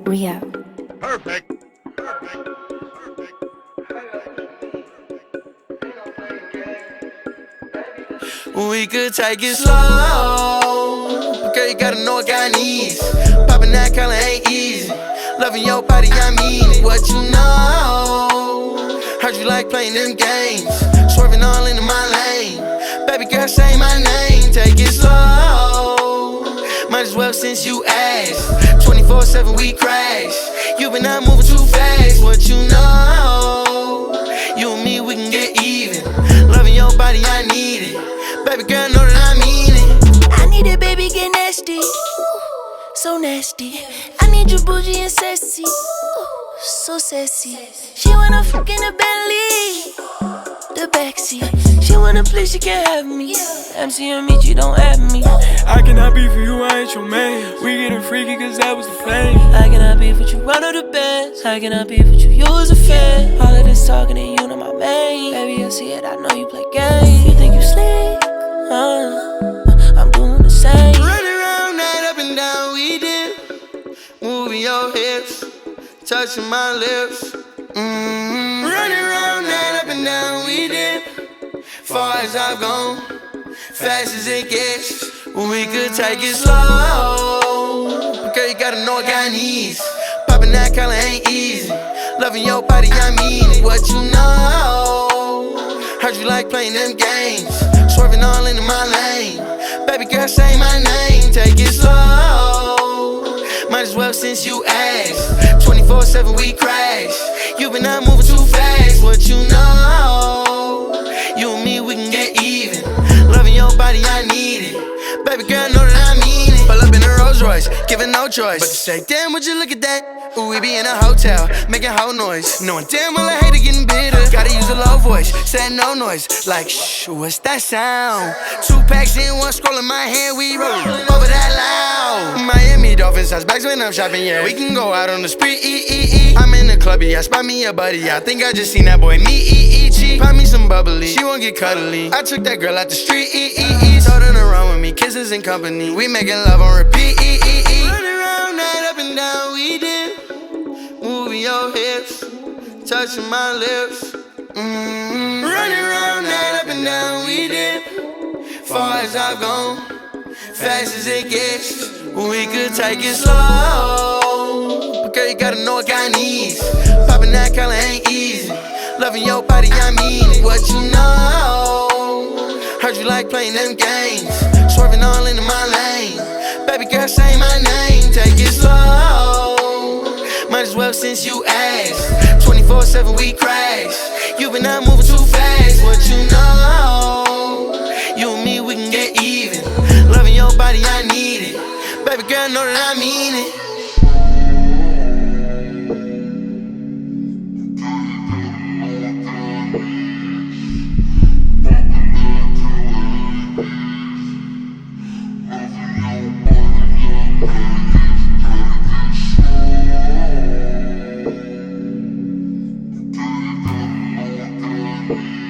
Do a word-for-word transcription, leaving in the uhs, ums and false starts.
Rio. Perfect. We could take it slow. Girl, you gotta know I got needs. Poppin' that color ain't easy. Loving your body, I mean it. What you know? Heard you like playing them games. Swerving all into my lane. Baby girl, say my name. Take it slow. Might as well since you asked. twenty-four seven we crash. You been out moving too fast. What you know? You and me, we can get even. Loving your body, I need it. Baby girl, know that I mean it. I need it, baby, get nasty. So nasty. I need you bougie and sassy. So sassy. She wanna fuck in the Bentley, the backseat. She wanna play, she can have me. M C and meet you, don't have me. I cannot be for you, I ain't your man. We getting freaky cause that was the flame. I cannot be with you, run of the bands. I cannot be with you, you was a fan. All of this talking and you know my main. Baby, I see it, I know you play games. You think you slick? Uh, I'm doing the same. Run around that up and down, we did. Moving your hips, touching my lips. Mm-hmm. Running around that up and down, we did. Far as I've gone, fast as it gets. We could take it slow. Girl, you gotta know I got needs. Poppin' that color ain't easy. Loving your body, I mean it. What you know? Heard you like playing them games. Swerving all into my lane. Baby girl, say my name. Take it slow. Might as well since you asked. twenty-four seven we crash. You been out moving too fast. What you know? You and me, we can get even. Loving your body, I need it. Baby girl, know that I mean it. Pull up in a Rolls Royce, giving no choice but to say, damn, would you look at that? Ooh, we be in a hotel, making whole noise. Knowing damn well I hate it getting bitter. Gotta use a low voice, saying no noise. Like, shh, what's that sound? Two packs in, one scroll in my hand, we rollin' over that loud. Miami Dolphins, house bags when I'm shopping, yeah. We can go out on the street, e e e. I'm in the club, yeah, spot me a buddy. I think I just seen that boy, me, e e g. Pop me some bubbly, she won't get cuddly. I took that girl out the street, e e e. Told her to run with me, kisses and company. We making love on repeat, e e e. Running around that up and down, we did. Moving your hips, touching my lips. Mm-hmm. Running around that up and down, we did. Far as I've gone, fast as it gets. We could take it slow. Girl, you gotta know I got needs. Poppin' that color ain't easy. Loving your body, I mean it. What you know? Heard you like playing them games. Swerving all into my lane. Baby girl, say my name. Take it slow. Might as well since you asked. twenty-four seven we crash. You been out moving too fast. What you know? You and me, we can get even. Loving your body, I need it. Baby girl, know that I mean it. Perfect.